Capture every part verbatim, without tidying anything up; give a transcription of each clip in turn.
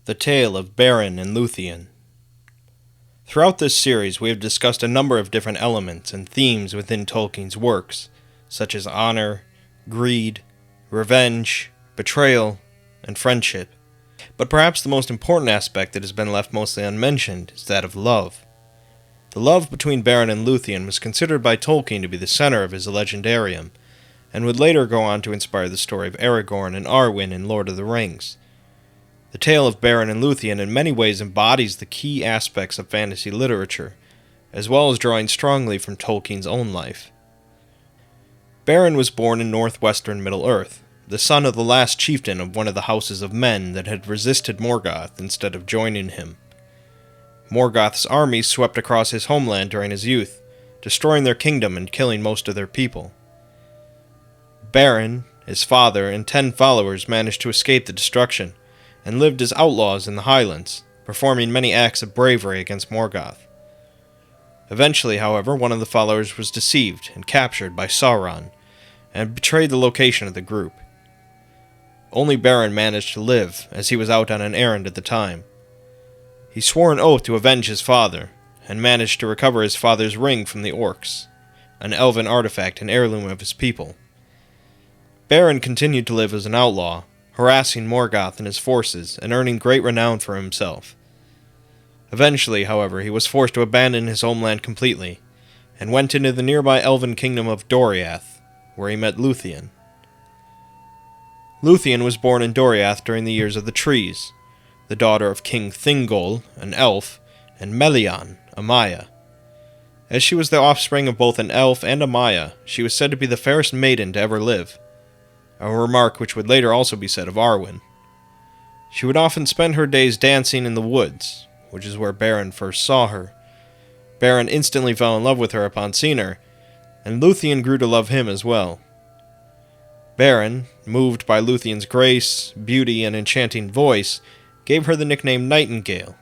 The Tale of Beren and Luthien. Throughout this series, we have discussed a number of different elements and themes within Tolkien's works, such as honor, greed, revenge, betrayal, and friendship. But perhaps the most important aspect that has been left mostly unmentioned is that of love. The love between Beren and Luthien was considered by Tolkien to be the center of his legendarium, and would later go on to inspire the story of Aragorn and Arwen in Lord of the Rings. The tale of Beren and Luthien in many ways embodies the key aspects of fantasy literature, as well as drawing strongly from Tolkien's own life. Beren was born in northwestern Middle-earth, the son of the last chieftain of one of the houses of men that had resisted Morgoth instead of joining him. Morgoth's armies swept across his homeland during his youth, destroying their kingdom and killing most of their people. Beren, his father, and ten followers managed to escape the destruction, and lived as outlaws in the Highlands, performing many acts of bravery against Morgoth. Eventually, however, one of the followers was deceived and captured by Sauron, and betrayed the location of the group. Only Beren managed to live, as he was out on an errand at the time. He swore an oath to avenge his father, and managed to recover his father's ring from the orcs, an elven artifact and heirloom of his people. Beren continued to live as an outlaw, harassing Morgoth and his forces, and earning great renown for himself. Eventually, however, he was forced to abandon his homeland completely, and went into the nearby elven kingdom of Doriath, where he met Luthien. Luthien was born in Doriath during the Years of the Trees, the daughter of King Thingol, an elf, and Melian, a Maia. As she was the offspring of both an elf and a Maia, she was said to be the fairest maiden to ever live, a remark which would later also be said of Arwen. She would often spend her days dancing in the woods, which is where Beren first saw her. Beren instantly fell in love with her upon seeing her, and Luthien grew to love him as well. Beren, moved by Luthien's grace, beauty, and enchanting voice, gave her the nickname Nightingale.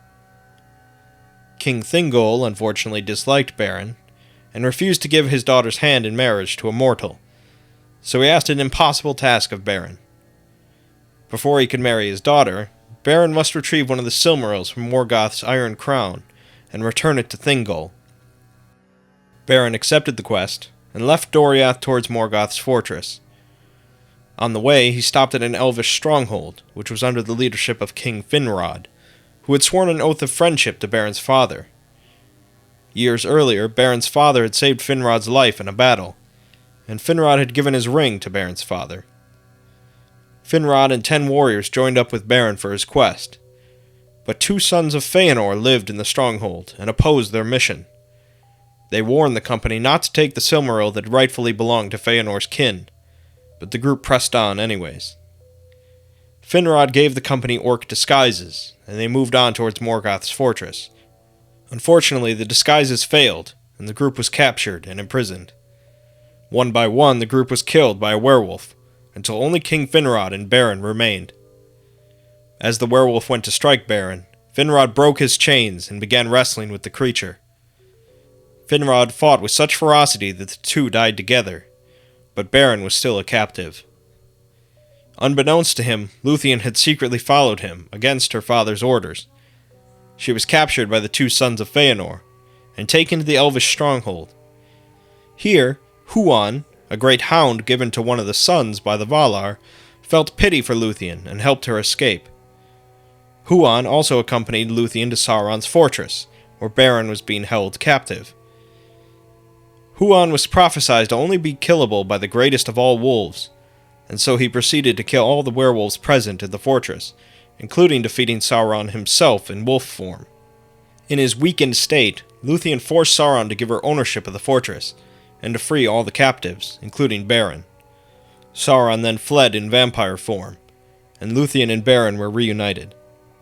King Thingol unfortunately disliked Beren, and refused to give his daughter's hand in marriage to a mortal, so he asked an impossible task of Beren. Before he could marry his daughter, Beren must retrieve one of the Silmarils from Morgoth's Iron Crown and return it to Thingol. Beren accepted the quest and left Doriath towards Morgoth's fortress. On the way, he stopped at an elvish stronghold, which was under the leadership of King Finrod, who had sworn an oath of friendship to Beren's father. Years earlier, Beren's father had saved Finrod's life in a battle, and Finrod had given his ring to Beren's father. Finrod and ten warriors joined up with Beren for his quest, but two sons of Feanor lived in the stronghold and opposed their mission. They warned the company not to take the Silmaril that rightfully belonged to Feanor's kin, but the group pressed on anyways. Finrod gave the company orc disguises, and they moved on towards Morgoth's fortress. Unfortunately, the disguises failed, and the group was captured and imprisoned. One by one, the group was killed by a werewolf, until only King Finrod and Beren remained. As the werewolf went to strike Beren, Finrod broke his chains and began wrestling with the creature. Finrod fought with such ferocity that the two died together, but Beren was still a captive. Unbeknownst to him, Luthien had secretly followed him, against her father's orders. She was captured by the two sons of Feanor, and taken to the elvish stronghold. Here, Huan, a great hound given to one of the sons by the Valar, felt pity for Luthien and helped her escape. Huan also accompanied Luthien to Sauron's fortress, where Beren was being held captive. Huan was prophesied to only be killable by the greatest of all wolves, and so he proceeded to kill all the werewolves present at the fortress, including defeating Sauron himself in wolf form. In his weakened state, Luthien forced Sauron to give her ownership of the fortress, and to free all the captives, including Beren. Sauron then fled in vampire form, and Luthien and Beren were reunited.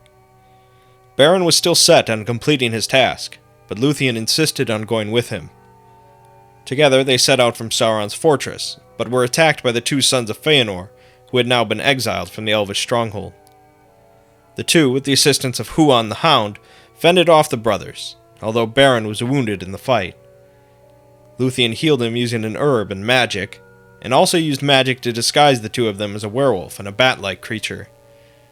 Beren was still set on completing his task, but Luthien insisted on going with him. Together they set out from Sauron's fortress, but were attacked by the two sons of Feanor, who had now been exiled from the elvish stronghold. The two, with the assistance of Huan the Hound, fended off the brothers, although Beren was wounded in the fight. Luthien healed him using an herb and magic, and also used magic to disguise the two of them as a werewolf and a bat-like creature.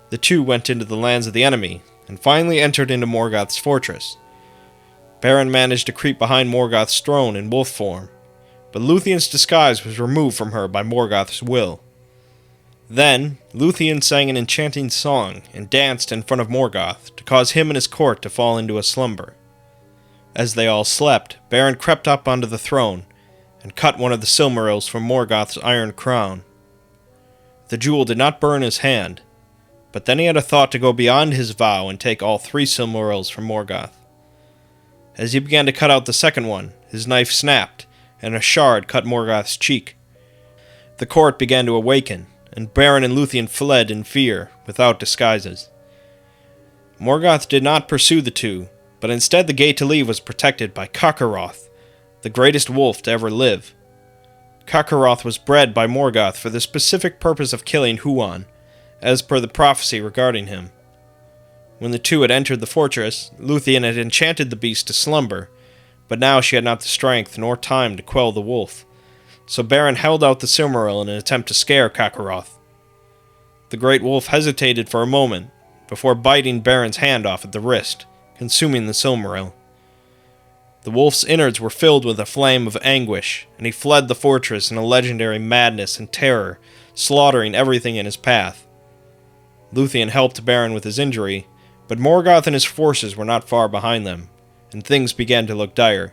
The two went into the lands of the enemy, and finally entered into Morgoth's fortress. Beren managed to creep behind Morgoth's throne in wolf form, but Luthien's disguise was removed from her by Morgoth's will. Then, Luthien sang an enchanting song and danced in front of Morgoth to cause him and his court to fall into a slumber. As they all slept, Beren crept up onto the throne and cut one of the Silmarils from Morgoth's iron crown. The jewel did not burn his hand, but then he had a thought to go beyond his vow and take all three Silmarils from Morgoth. As he began to cut out the second one, his knife snapped, and a shard cut Morgoth's cheek. The court began to awaken, and Beren and Luthien fled in fear, without disguises. Morgoth did not pursue the two, but instead the gate to leave was protected by Carcharoth, the greatest wolf to ever live. Carcharoth was bred by Morgoth for the specific purpose of killing Huan, as per the prophecy regarding him. When the two had entered the fortress, Luthien had enchanted the beast to slumber, but now she had not the strength nor time to quell the wolf, so Beren held out the Silmaril in an attempt to scare Carcharoth. The great wolf hesitated for a moment, before biting Beren's hand off at the wrist, consuming the Silmaril. The wolf's innards were filled with a flame of anguish, and he fled the fortress in a legendary madness and terror, slaughtering everything in his path. Luthien helped Beren with his injury, but Morgoth and his forces were not far behind them, and things began to look dire.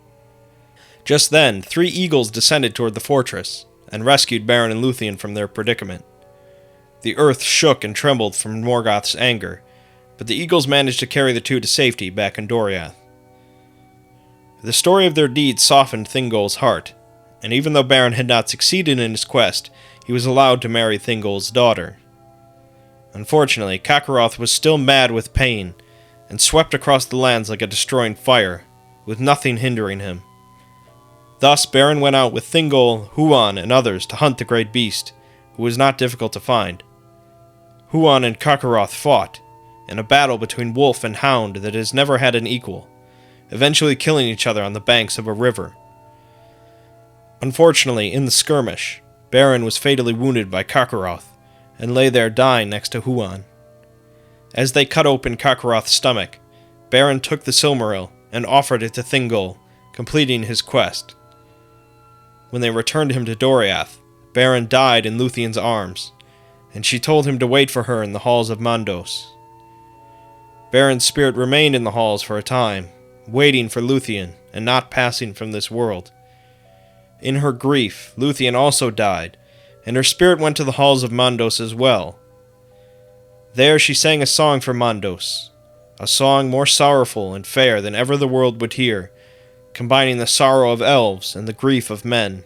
Just then, three eagles descended toward the fortress, and rescued Beren and Luthien from their predicament. The earth shook and trembled from Morgoth's anger, but the eagles managed to carry the two to safety back in Doriath. The story of their deeds softened Thingol's heart, and even though Beren had not succeeded in his quest, he was allowed to marry Thingol's daughter. Unfortunately, Carcharoth was still mad with pain, and swept across the lands like a destroying fire, with nothing hindering him. Thus Beren went out with Thingol, Huan, and others to hunt the great beast, who was not difficult to find. Huan and Carcharoth fought, in a battle between wolf and hound that has never had an equal, eventually killing each other on the banks of a river. Unfortunately, in the skirmish, Beren was fatally wounded by Carcharoth, and lay there dying next to Huan. As they cut open Carcharoth's stomach, Beren took the Silmaril and offered it to Thingol, completing his quest. When they returned him to Doriath, Beren died in Luthien's arms, and she told him to wait for her in the halls of Mandos. Beren's spirit remained in the halls for a time, waiting for Luthien and not passing from this world. In her grief, Luthien also died, and her spirit went to the halls of Mandos as well. There she sang a song for Mandos, a song more sorrowful and fair than ever the world would hear, combining the sorrow of elves and the grief of men.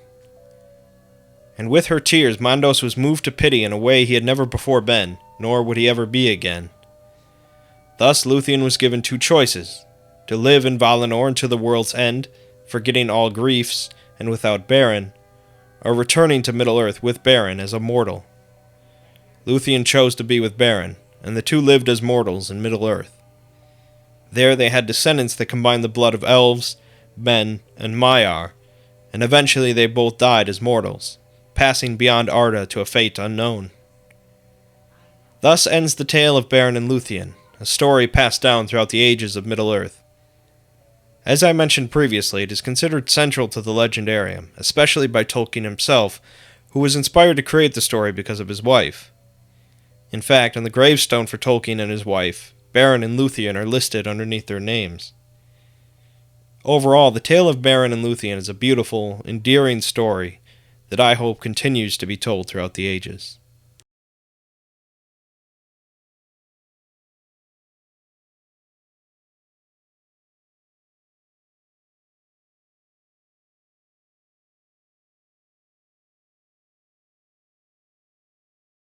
And with her tears, Mandos was moved to pity in a way he had never before been, nor would he ever be again. Thus Luthien was given two choices, to live in Valinor until the world's end, forgetting all griefs, and without Beren, or returning to Middle-earth with Beren as a mortal. Luthien chose to be with Beren, and the two lived as mortals in Middle-earth. There they had descendants that combined the blood of elves, men, and Maiar, and eventually they both died as mortals, passing beyond Arda to a fate unknown. Thus ends the tale of Beren and Luthien, a story passed down throughout the ages of Middle-earth. As I mentioned previously, it is considered central to the Legendarium, especially by Tolkien himself, who was inspired to create the story because of his wife. In fact, on the gravestone for Tolkien and his wife, Beren and Luthien are listed underneath their names. Overall, the tale of Beren and Luthien is a beautiful, endearing story that I hope continues to be told throughout the ages.